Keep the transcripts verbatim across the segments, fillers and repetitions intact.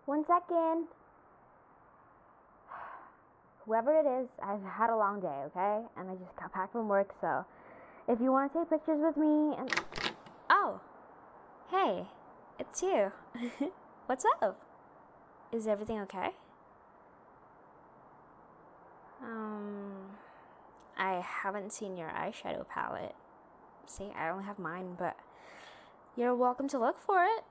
One second. Whoever it is, I've had a long day, okay? And I just got back from work, so if you want to take pictures with me and. Oh, hey, it's you. What's up? Is everything okay? Um, I haven't seen your eyeshadow palette. See, I only have mine, but you're welcome to look for it.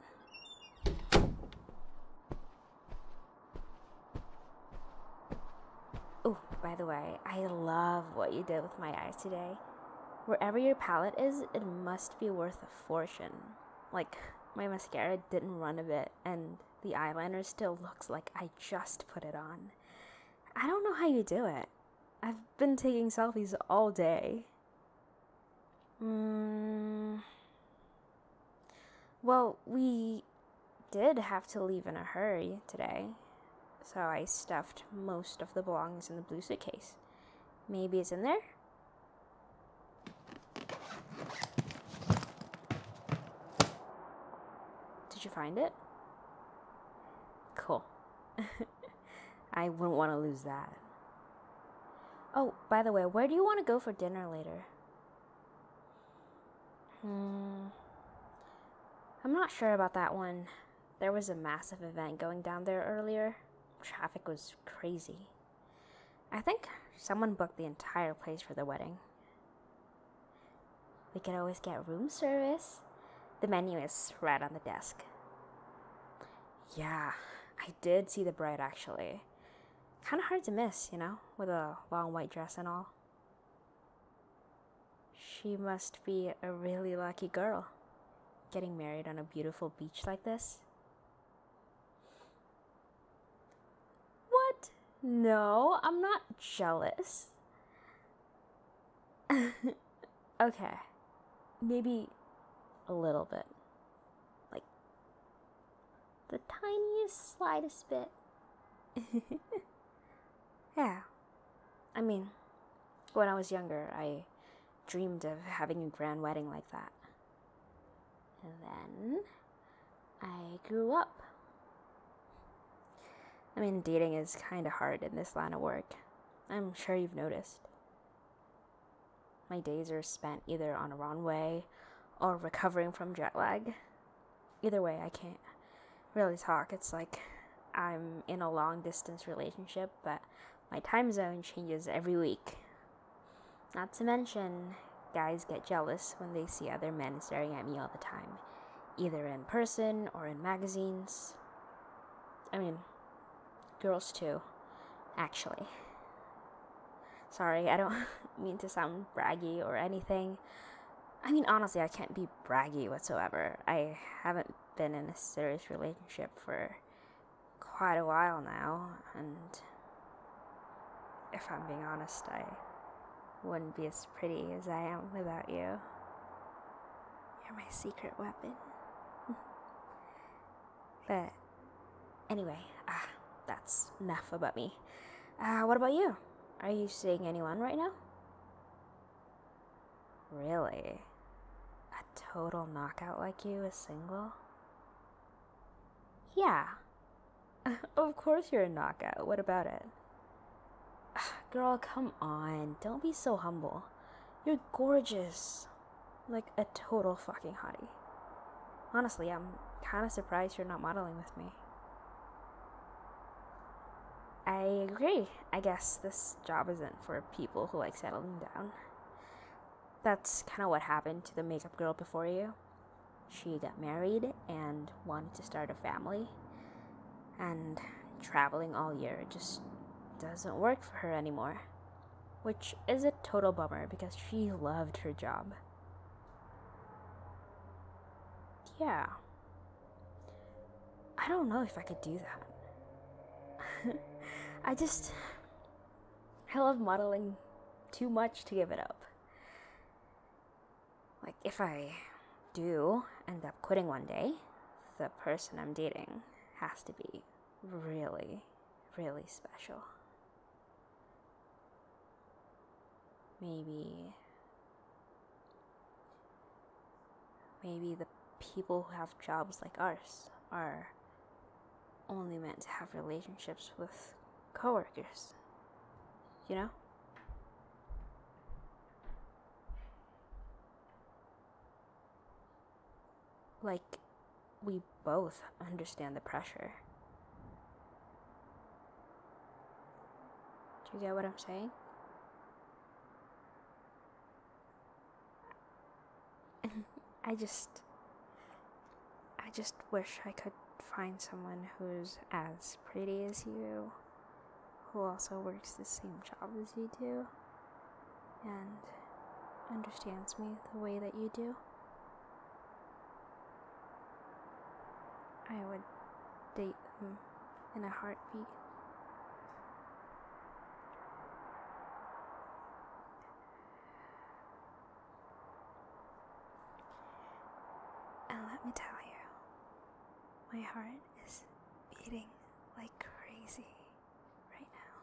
Oh, by the way, I love what you did with my eyes today. Wherever your palette is, it must be worth a fortune. Like, my mascara didn't run a bit, and the eyeliner still looks like I just put it on. I don't know how you do it. I've been taking selfies all day. Mm, well, we did have to leave in a hurry today, so I stuffed most of the belongings in the blue suitcase. Maybe it's in there? Did you find it? Cool. I wouldn't want to lose that. Oh, by the way, where do you want to go for dinner later? Hmm. I'm not sure about that one. There was a massive event going down there earlier. Traffic was crazy. I think someone booked the entire place for the wedding. We could always get room service. The menu is right on the desk. Yeah, I did see the bride actually. Kind of hard to miss, you know, with a long white dress and all. She must be a really lucky girl, getting married on a beautiful beach like this. What? No, I'm not jealous. Okay, maybe a little bit. Like, the tiniest, slightest bit. Yeah. I mean, when I was younger, I dreamed of having a grand wedding like that. And then I grew up. I mean, dating is kind of hard in this line of work. I'm sure you've noticed. My days are spent either on a runway or recovering from jet lag. Either way, I can't really talk. It's like I'm in a long distance relationship, but my time zone changes every week. Not to mention, guys get jealous when they see other men staring at me all the time, either in person or in magazines. I mean, girls too, actually. Sorry, I don't mean to sound braggy or anything. I mean, honestly, I can't be braggy whatsoever. I haven't been in a serious relationship for quite a while now, and if I'm being honest, I wouldn't be as pretty as I am without you. You're my secret weapon. But anyway, ah, that's enough about me. Uh, what about you? Are you seeing anyone right now? Really? A total knockout like you is single? Yeah. Of course you're a knockout. What about it? Girl, come on. Don't be so humble. You're gorgeous. Like a total fucking hottie. Honestly, I'm kind of surprised you're not modeling with me. I agree. I guess this job isn't for people who like settling down. That's kind of what happened to the makeup girl before you. She got married and wanted to start a family. And traveling all year just doesn't work for her anymore. Which is a total bummer because she loved her job. Yeah. I don't know if I could do that. I just. I love modeling too much to give it up. Like, if I do end up quitting one day, the person I'm dating has to be really, really special. Maybe. Maybe the people who have jobs like ours are only meant to have relationships with coworkers, you know? Like, we both understand the pressure. Do you get what I'm saying? I just... I just wish I could find someone who's as pretty as you, who also works the same job as you do, and understands me the way that you do. I would date them in a heartbeat. And let me tell you, my heart is beating like crazy right now.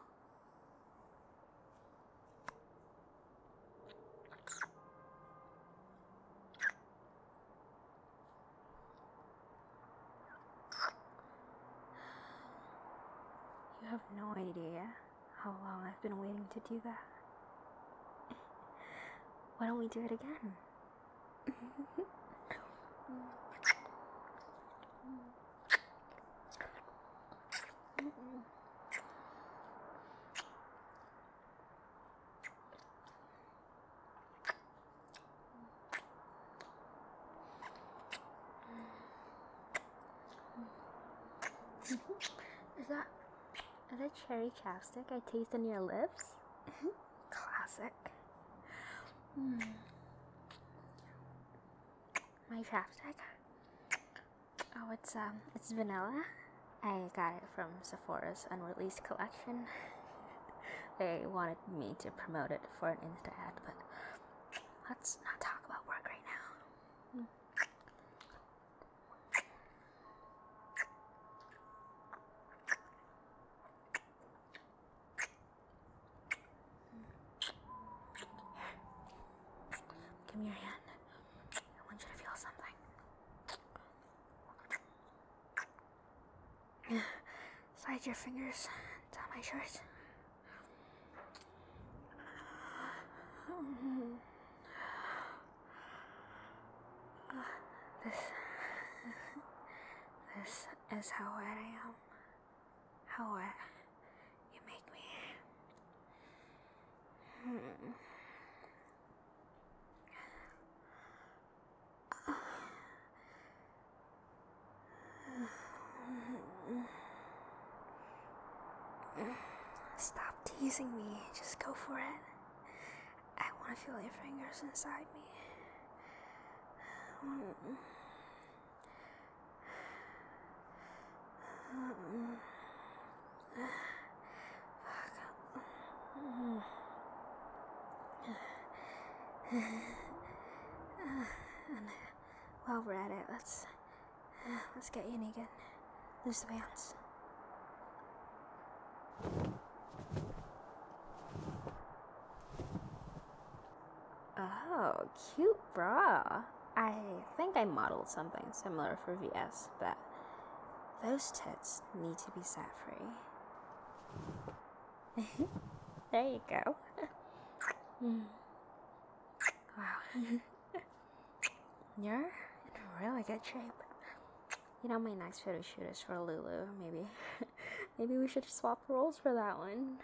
You have no idea how long I've been waiting to do that. Why don't we do it again? Is that is that cherry chapstick I taste on your lips? Classic. Mm. My chapstick. Oh, it's um, it's vanilla. I got it from Sephora's unreleased collection. They wanted me to promote it for an Insta ad, but let's not talk about work right now. Mm. Give me your hand. I want you to feel something. Slide your fingers down my shirt. This, this is how wet I am. How wet you make me. Hmm. Stop teasing me. Just go for it. I want to feel your fingers inside me. Mm. Mm. And while we're at it, let's let's get you naked. Loose the pants. Oh, cute bra. I think I modeled something similar for V S, but those tits need to be set free. There you go. Wow. You're in really good shape. You know, my next photo shoot is for Lulu. Maybe, maybe we should swap roles for that one.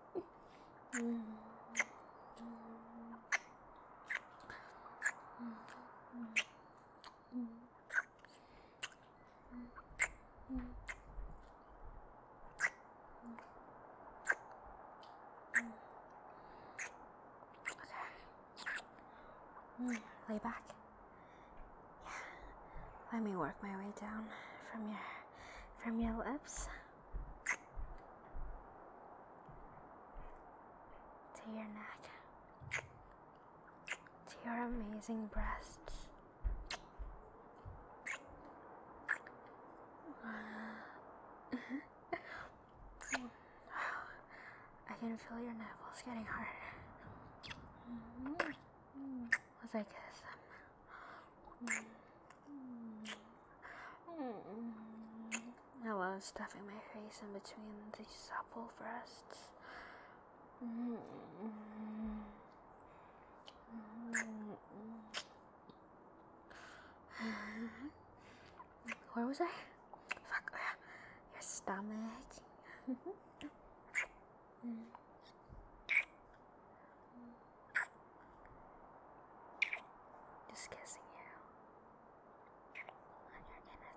Okay. Lay back. Yeah. Let me work my way down from your from your lips to your neck, to your amazing breasts. I can feel your nipples getting hard as I kiss them. I love uh, stuffing my face in between these supple breasts. Mm-hmm. Where was I? Fuck. Your stomach. Just kissing you on your inner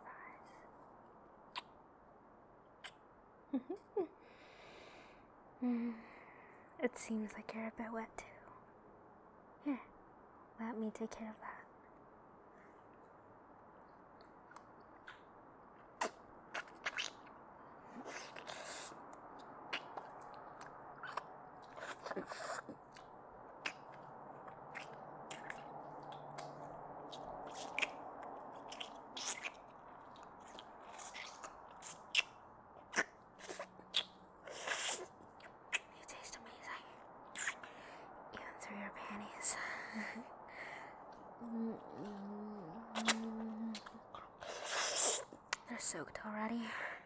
thighs. It seems like you're a bit wet too. Here, let me take care of that. You taste amazing, even through your panties. They're soaked already.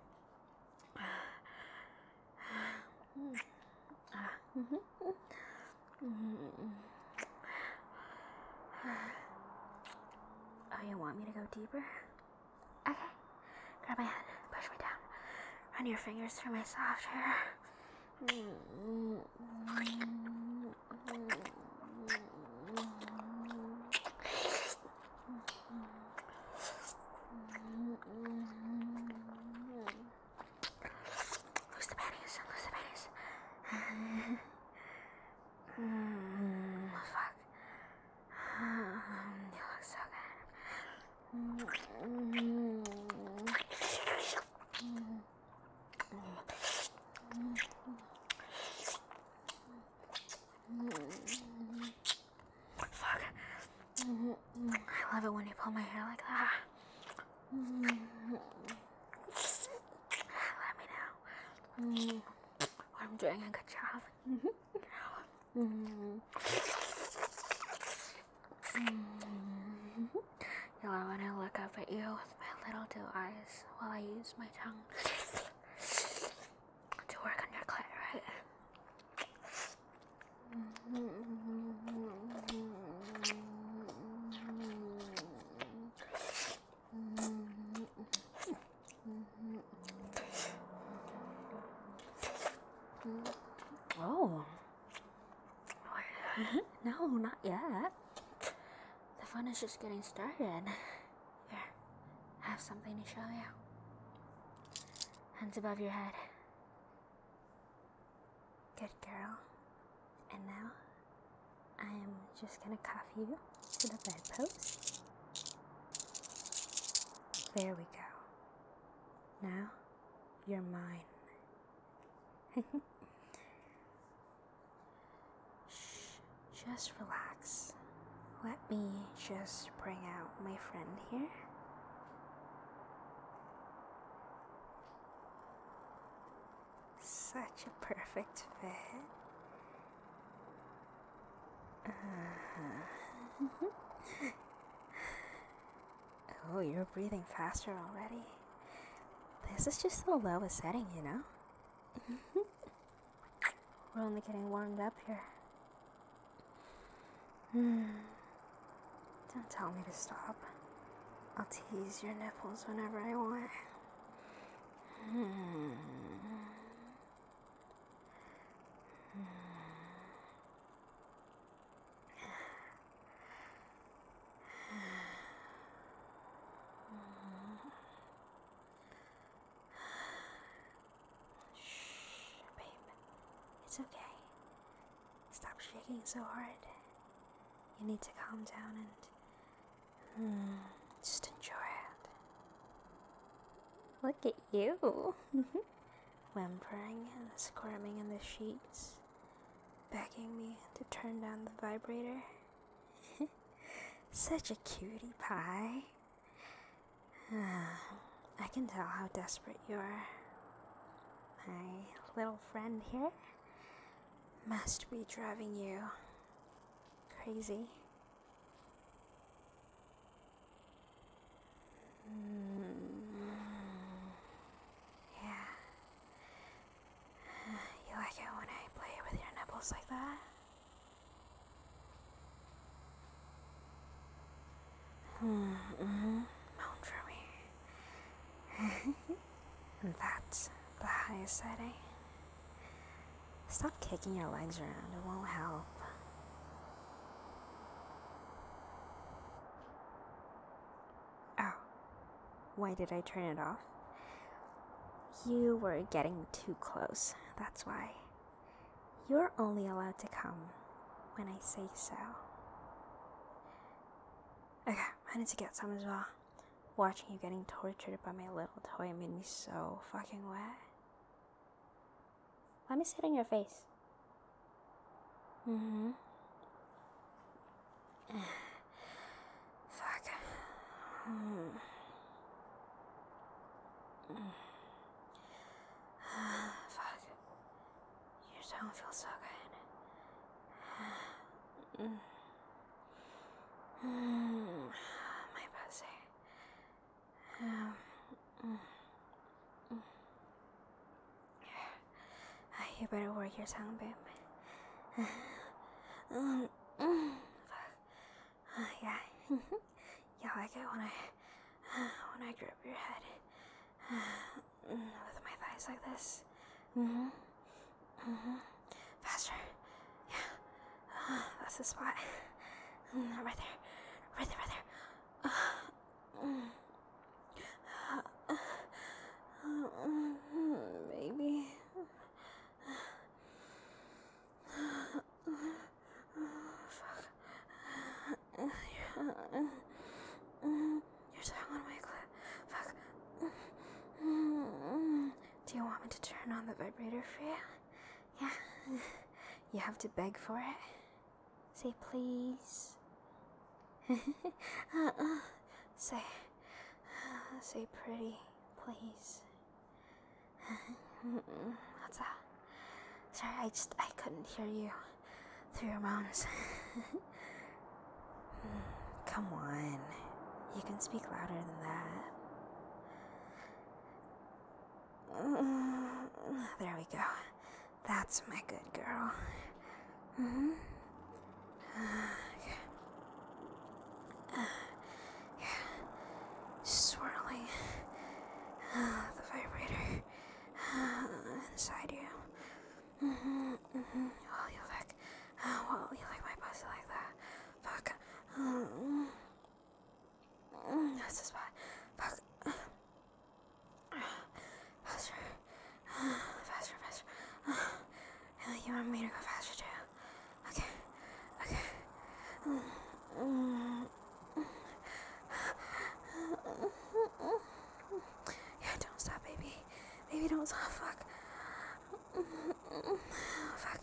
Oh, you want me to go deeper? Okay. Grab my hand, push me down. Run your fingers through my soft hair. Loose the panties, loose the panties. Mm, fuck. You look so good. Fuck. I love it when you pull my hair like that. Let me know. I'm doing a good job. You love when I look up at you with my little doe eyes while I use my tongue to work on your clit, right? Oh. No, not yet. The fun is just getting started. Here, I have something to show you. Hands above your head. Good girl. And now, I am just gonna cuff you to the bedpost. There we go. Now, you're mine. Shh, just relax. Let me just bring out my friend here. Such a perfect fit. Uh-huh. Oh, you're breathing faster already. This is just the lowest setting, you know? We're only getting warmed up here. Hmm. Don't tell me to stop. I'll tease your nipples whenever I want. Hmm. Shh, babe. It's okay. Stop shaking so hard. You need to calm down and mm, just enjoy it. Look at you. Whimpering and squirming in the sheets, begging me to turn down the vibrator. Such a cutie pie. I can tell how desperate you are. My little friend here must be driving you crazy. Mm. exciting. Stop kicking your legs around, it won't help. Oh, why did I turn it off? You were getting too close, that's why. You're only allowed to come when I say so. Okay, I need to get some as well. Watching you getting tortured by my little toy made me so fucking wet. Let me sit on your face. Mm-hmm. Fuck. Mm. Mm. Fuck. Your tongue feels so good. Mm. Mm. My pussy. Um. Mm. Mm. You better work your tongue, babe. um, mm. Fuck. Uh, yeah. You like it when I when I grip your head with my thighs like this. Mhm. Mhm. Faster. Yeah. Uh, that's the spot. Mm, right there. Right there. Right there. Uh, mm. uh, uh, mm, baby. Fuck. Your tongue on my clit. Fuck. Do you want me to turn on the vibrator for you? Yeah. You have to beg for it. Say please. uh, uh, say, uh, say pretty, please. What's that? Sorry, I just, I couldn't hear you through your moans. Come on. You can speak louder than that. There we go. That's my good girl. Mm-hmm. Okay. Yeah. Swirling the vibrator inside you. Mm-hmm, mm-hmm. Oh, you like, oh, well, you like my pussy like that. Fuck. Mm-hmm. That's the spot. Fuck. Faster. Faster, faster. You want me to go faster too? Okay. Okay. Yeah, don't stop, baby. Baby, don't stop. Fuck. Fuck.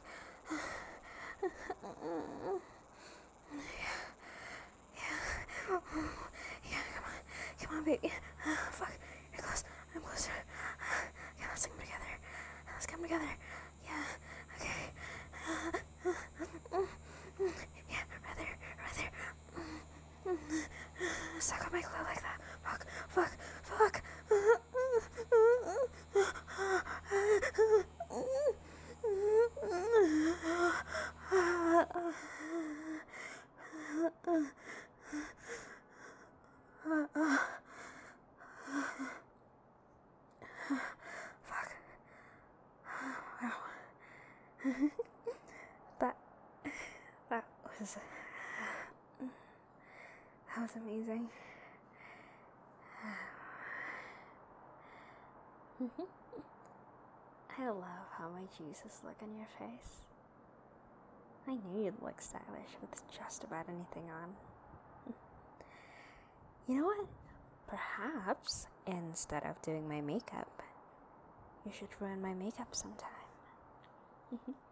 Yeah. Yeah. Yeah, come on. Come on, baby. Fuck. You're close. I'm closer. Okay, let's come together. Let's come together. Yeah. Okay. Yeah, right there. Right there. Suck on my clit like that. Fuck. Fuck. Fuck. Fuck. Wow. that that was that was amazing. I love how my juices look on your face. I knew you'd look stylish with just about anything on. You know what? Perhaps instead of doing my makeup, you should ruin my makeup sometime.